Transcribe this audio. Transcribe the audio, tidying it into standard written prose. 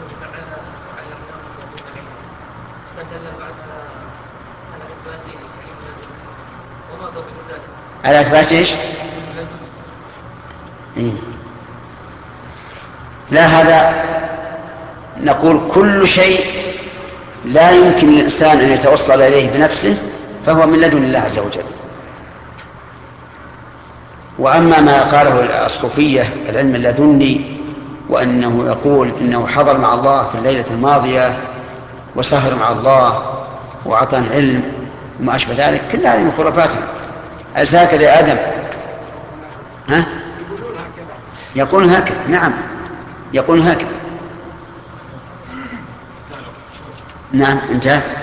على إثبات إيش؟ لا، هذا نقول كل شيء لا يمكن للإنسان أن يتوصل إليه بنفسه فهو من لدن الله عز وجل. وأما ما قاله الصوفية العلم اللدني، وأنه يقول إنه حضر مع الله في الليلة الماضية وسهر مع الله وعطى العلم وما أشبه ذلك، كل هذه من خرافاتهم. أليس هكذا يا آدم؟ ها؟ يقول هكذا. نعم، يقول هكذا. نعم، انتهى.